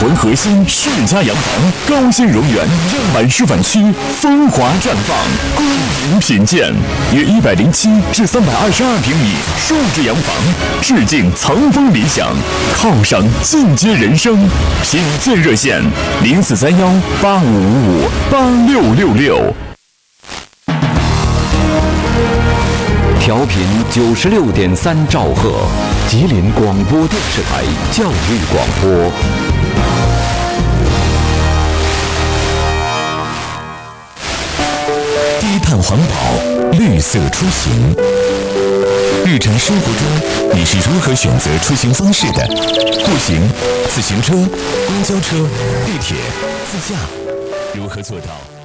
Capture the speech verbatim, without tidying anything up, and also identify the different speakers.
Speaker 1: 魂核心世家洋房，高鲜荣源样板示范区风华绽放，恭迎品鉴。约一百零七至三百二十二平米数字洋房，致敬藏风理想，犒赏进阶人生。品鉴热线：零四三幺八五五五八六六六。
Speaker 2: 调频九十六点三兆赫，吉林广播电视台教育广播。
Speaker 1: 低碳环保，绿色出行。日常生活中，你是如何选择出行方式的？步行、自行车、公交车、地铁、自驾，如何做到